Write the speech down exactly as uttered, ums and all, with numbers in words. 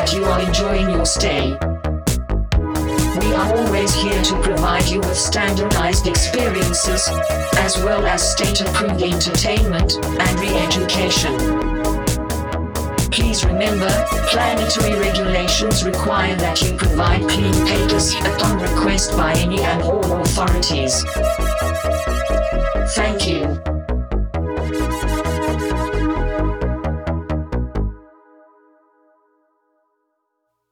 that you are enjoying your stay. We are always here to provide you with standardized experiences, as well as state-approved entertainment and re-education. Please remember, planetary regulations require that you provide clean papers upon request by any and all authorities.